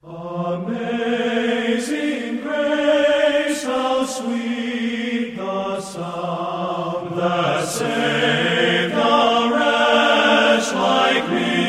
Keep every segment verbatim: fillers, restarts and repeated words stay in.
Amazing grace, how sweet the sound that saved a wretch like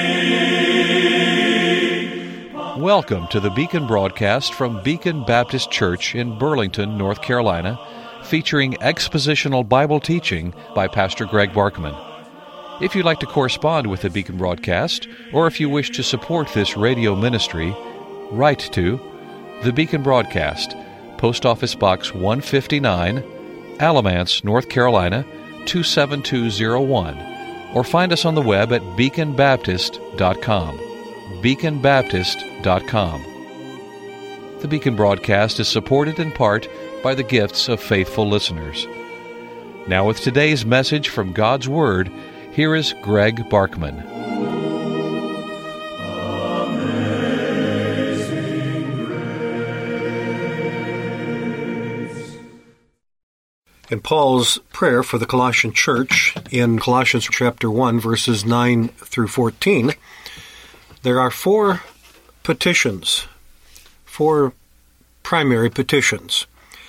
me. Welcome to the Beacon broadcast from Beacon Baptist Church in Burlington, North Carolina, featuring expositional Bible teaching by Pastor Greg Barkman. If you'd like to correspond with the Beacon broadcast, or if you wish to support this radio ministry, write to The Beacon Broadcast, Post Office Box one fifty-nine, Alamance, North Carolina, two seven two zero one, or find us on the web at beacon baptist dot com. beacon baptist dot com. The Beacon Broadcast is supported in part by the gifts of faithful listeners. Now with today's message from God's Word, here is Greg Barkman. In Paul's prayer for the Colossian church in Colossians chapter one, verses nine through fourteen, there are four petitions, four primary petitions.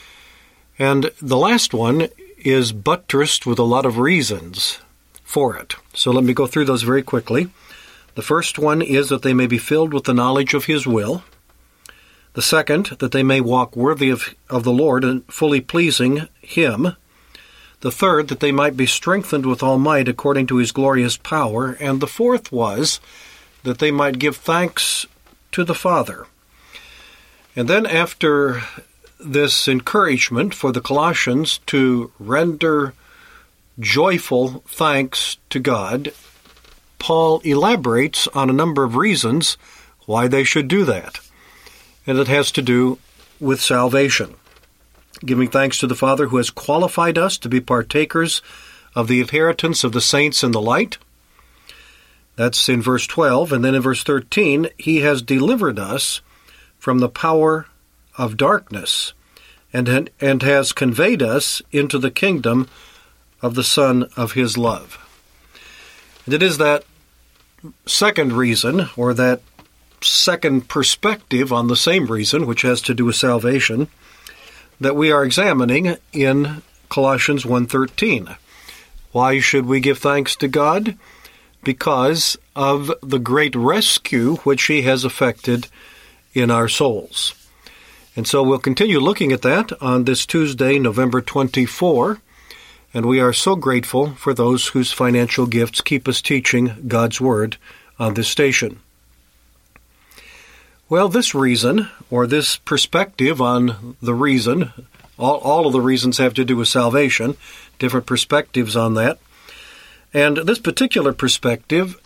And the last one is buttressed with a lot of reasons for it. So let me go through those very quickly. The first one is that they may be filled with the knowledge of His will. The second, that they may walk worthy of, of the Lord and fully pleasing Him. The third, that they might be strengthened with all might according to His glorious power. And the fourth was that they might give thanks to the Father. And then after this encouragement for the Colossians to render joyful thanks to God, Paul elaborates on a number of reasons why they should do that. And it has to do with salvation. Giving thanks to the Father who has qualified us to be partakers of the inheritance of the saints in the light. That's in verse twelve. And then in verse thirteen, He has delivered us from the power of darkness and, and has conveyed us into the kingdom of the Son of His love. And it is that second reason, or that second perspective on the same reason, which has to do with salvation, that we are examining in Colossians one thirteen. Why should we give thanks to God? Because of the great rescue which He has effected in our souls. And so we'll continue looking at that on this Tuesday, November twenty-fourth, and we are so grateful for those whose financial gifts keep us teaching God's Word on this station. Well, this reason, or this perspective on the reason, all, all of the reasons have to do with salvation, different perspectives on that. And this particular perspective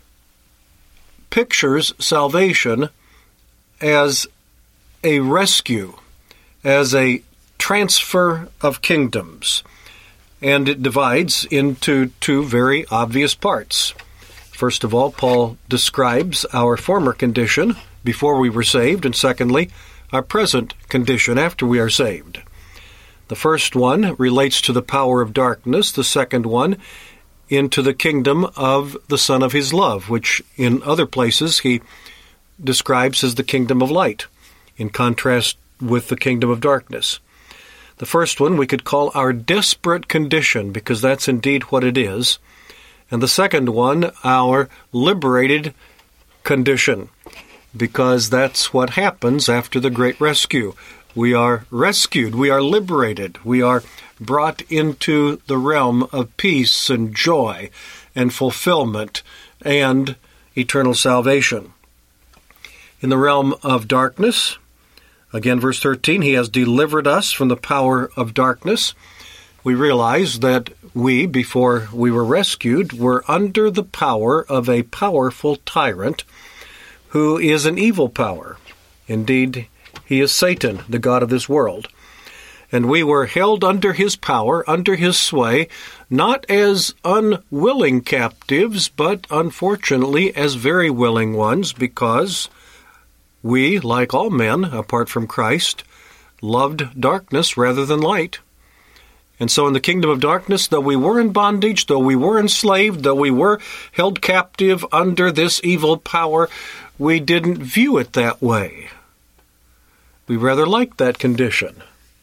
pictures salvation as a rescue, as a transfer of kingdoms. And it divides into two very obvious parts. First of all, Paul describes our former condition before we were saved, and secondly, our present condition after we are saved. The first one relates to the power of darkness, the second one into the kingdom of the Son of His love, which in other places he describes as the kingdom of light, in contrast with the kingdom of darkness. The first one we could call our desperate condition, because that's indeed what it is, and the second one our liberated condition, because that's what happens after the great rescue. We are rescued, we are liberated, we are brought into the realm of peace and joy and fulfillment and eternal salvation. In the realm of darkness, again, verse thirteen, He has delivered us from the power of darkness. We realize that we, before we were rescued, were under the power of a powerful tyrant who is an evil power. Indeed, he is Satan, the god of this world. And we were held under his power, under his sway, not as unwilling captives, but unfortunately as very willing ones, because we, like all men, apart from Christ, loved darkness rather than light. And so in the kingdom of darkness, though we were in bondage, though we were enslaved, though we were held captive under this evil power, we didn't view it that way. We rather liked that condition,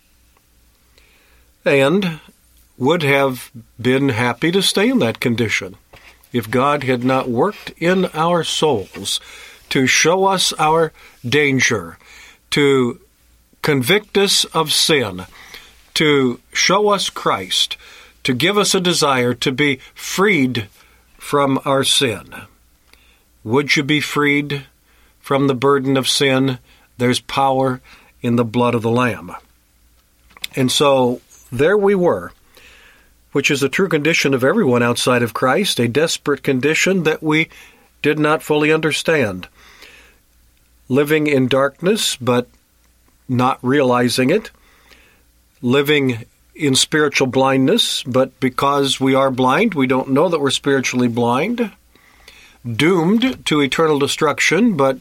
and would have been happy to stay in that condition if God had not worked in our souls to show us our danger, to convict us of sin, to show us Christ, to give us a desire to be freed from our sin. Would you be freed from the burden of sin? There's power in the blood of the Lamb. And so there we were, which is a true condition of everyone outside of Christ, a desperate condition that we did not fully understand. Living in darkness, but not realizing it. Living in spiritual blindness, but because we are blind, we don't know that we're spiritually blind. Doomed to eternal destruction, but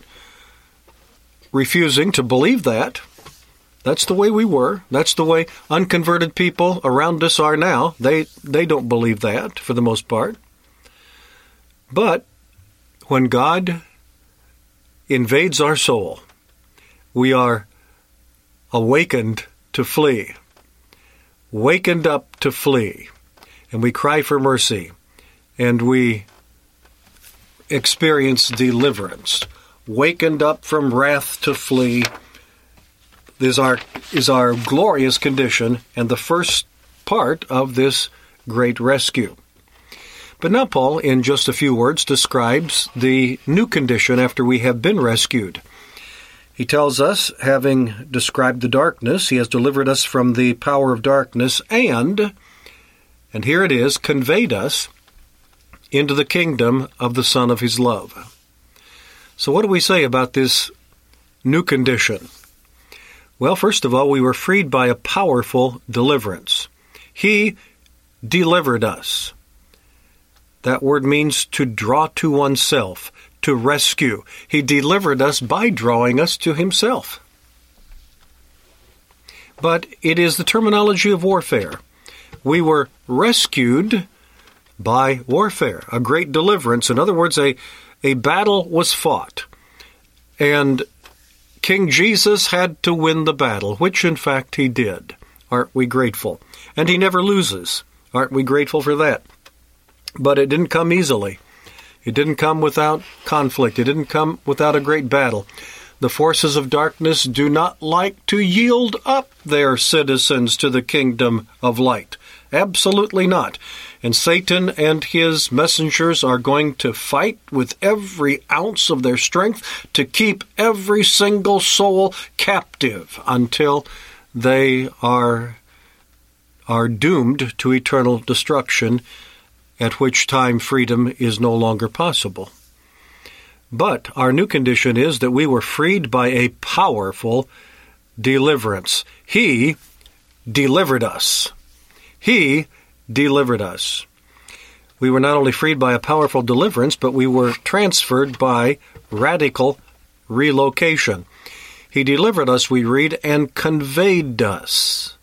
refusing to believe that. That's the way we were. That's the way unconverted people around us are now. They they don't believe that, for the most part. But when God invades our soul, we are awakened to flee, wakened up to flee, and we cry for mercy, and we experience deliverance. Wakened up from wrath to flee is our is our glorious condition and the first part of this great rescue. But now Paul, in just a few words, describes the new condition after we have been rescued. He tells us, having described the darkness, he has delivered us from the power of darkness and, and here it is, conveyed us into the kingdom of the Son of his love. So what do we say about this new condition? Well, first of all, we were freed by a powerful deliverance. He delivered us. That word means to draw to oneself, to rescue. He delivered us by drawing us to himself. But it is the terminology of warfare. We were rescued by warfare, a great deliverance. In other words, a, a battle was fought. And King Jesus had to win the battle, which in fact he did. Aren't we grateful? And he never loses. Aren't we grateful for that? But it didn't come easily. It didn't come without conflict. It didn't come without a great battle. The forces of darkness do not like to yield up their citizens to the kingdom of light. Absolutely not. And Satan and his messengers are going to fight with every ounce of their strength to keep every single soul captive until they are, are doomed to eternal destruction, at which time freedom is no longer possible. But our new condition is that we were freed by a powerful deliverance. He delivered us. He delivered us. We were not only freed by a powerful deliverance, but we were transferred by radical relocation. He delivered us, we read, and conveyed us.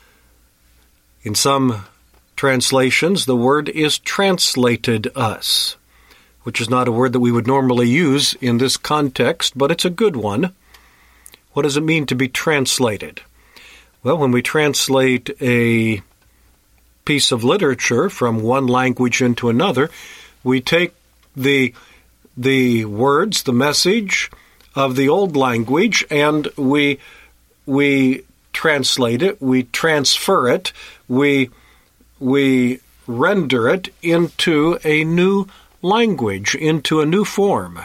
In some translations, the word is translated us, which is not a word that we would normally use in this context, but it's a good one. What does it mean to be translated? Well, when we translate a piece of literature from one language into another, we take the the words, the message of the old language, and we we translate it, we transfer it, we we render it into a new language, into a new form.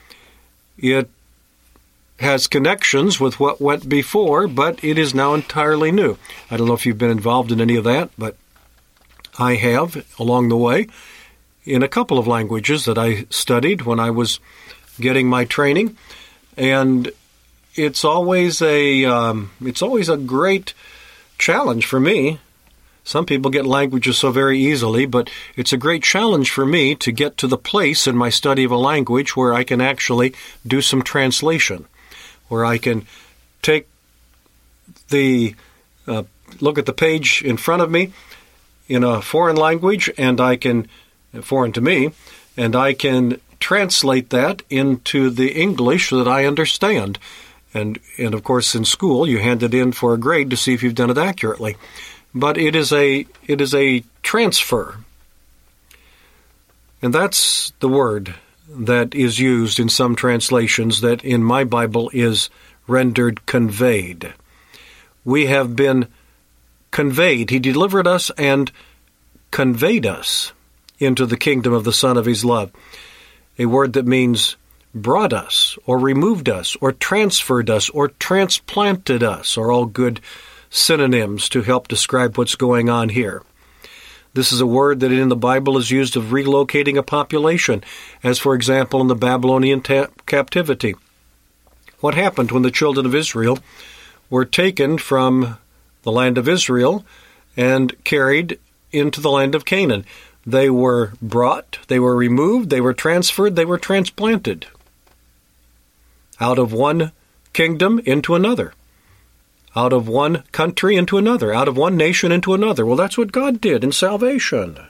It has connections with what went before, but it is now entirely new. I don't know if you've been involved in any of that, but I have along the way in a couple of languages that I studied when I was getting my training, and it's always a um, it's always a great challenge for me. Some people get languages so very easily, but it's a great challenge for me to get to the place in my study of a language where I can actually do some translation, where I can take the uh, look at the page in front of me in a foreign language, and I can, foreign to me, and I can translate that into the English that I understand. And, and of course, in school, you hand it in for a grade to see if you've done it accurately. But it is a it is a transfer. And that's the word that is used in some translations that in my Bible is rendered conveyed. We have been conveyed. He delivered us and conveyed us into the kingdom of the Son of His love. A word that means brought us, or removed us, or transferred us, or transplanted us, are all good synonyms to help describe what's going on here. This is a word that in the Bible is used of relocating a population, as for example in the Babylonian ta- captivity. What happened when the children of Israel were taken from the land of Israel and carried into the land of Canaan? They were brought, they were removed, they were transferred, they were transplanted out of one kingdom into another, out of one country into another, out of one nation into another. Well, that's what God did in salvation.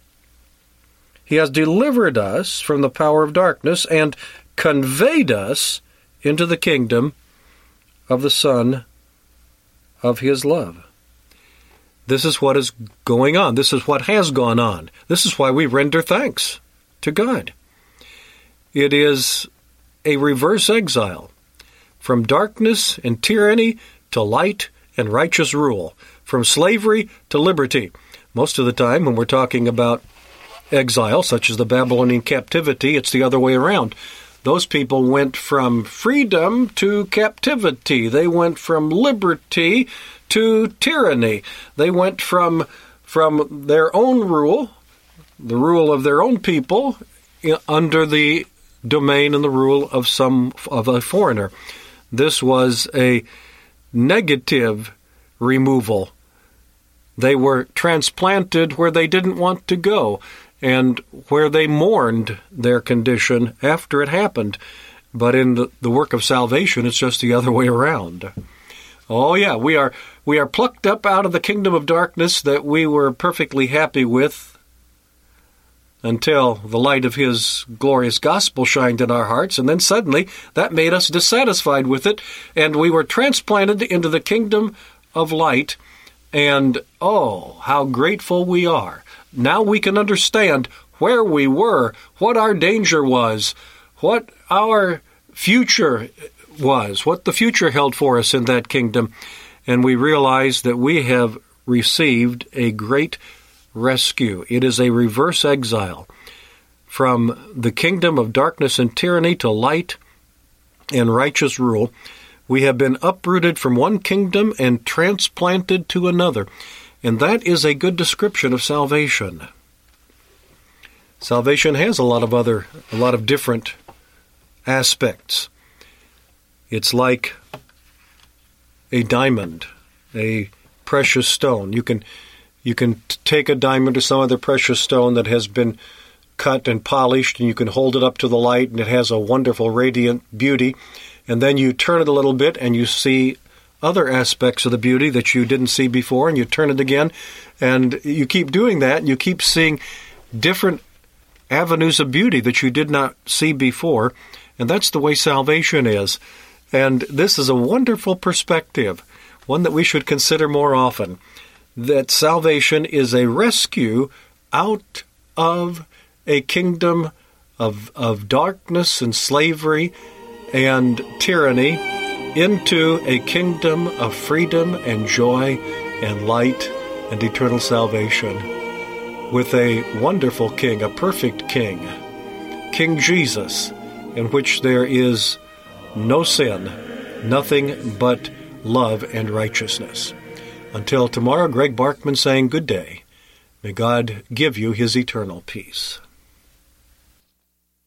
He has delivered us from the power of darkness and conveyed us into the kingdom of the Son of His love. This is what is going on. This is what has gone on. This is why we render thanks to God. It is a reverse exile from darkness and tyranny to light and righteous rule, from slavery to liberty. Most of the time when we're talking about exile, such as the Babylonian captivity, it's the other way around. Those people went from freedom to captivity. They went from liberty to tyranny. They went from, from their own rule, the rule of their own people, under the domain and the rule of some of a foreigner. This was a negative removal. They were transplanted where they didn't want to go and where they mourned their condition after it happened. But in the, the work of salvation, it's just the other way around. Oh yeah, we are we are plucked up out of the kingdom of darkness that we were perfectly happy with until the light of His glorious gospel shined in our hearts, and then suddenly that made us dissatisfied with it, and we were transplanted into the kingdom of light, and oh, how grateful we are. Now we can understand where we were, what our danger was, what our future was, what the future held for us in that kingdom, and we realize that we have received a great rescue. It is a reverse exile from the kingdom of darkness and tyranny to light and righteous rule. We have been uprooted from one kingdom and transplanted to another. And that is a good description of salvation. Salvation has a lot of other, a lot of different aspects. It's like a diamond, a precious stone. You can you can take a diamond or some other precious stone that has been cut and polished, and you can hold it up to the light, and it has a wonderful, radiant beauty. And then you turn it a little bit, and you see other aspects of the beauty that you didn't see before, and you turn it again, and you keep doing that, and you keep seeing different avenues of beauty that you did not see before, and that's the way salvation is. And this is a wonderful perspective, one that we should consider more often, that salvation is a rescue out of a kingdom of, of darkness and slavery and tyranny into a kingdom of freedom and joy and light and eternal salvation with a wonderful King, a perfect King, King Jesus, in which there is no sin, nothing but love and righteousness. Until tomorrow, Greg Barkman saying good day. May God give you His eternal peace.